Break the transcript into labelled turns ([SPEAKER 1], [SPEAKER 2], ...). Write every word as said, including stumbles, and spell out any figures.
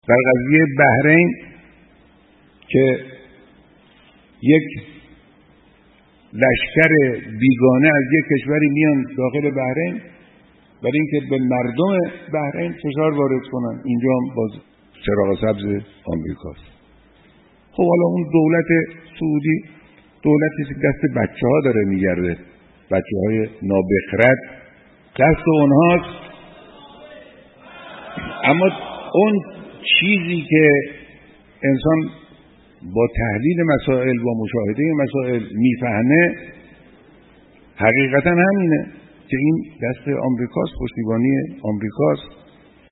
[SPEAKER 1] در قضیه بحرین که یک لشکر بیگانه از یک کشوری میان داخل بحرین برای اینکه به مردم بحرین فشار وارد کنن. اینجا هم باز چراغ سبز آمریکاست. خب حالا اون دولت سعودی دولتی که دست بچه ها داره میگرده، بچه های نابخرد دست اونهاست. اما اون چیزی که انسان با تحلیل مسائل با مشاهده مسائل میفهمه حقیقتا همینه که این دست آمریکاست، پشتیبانی آمریکاست.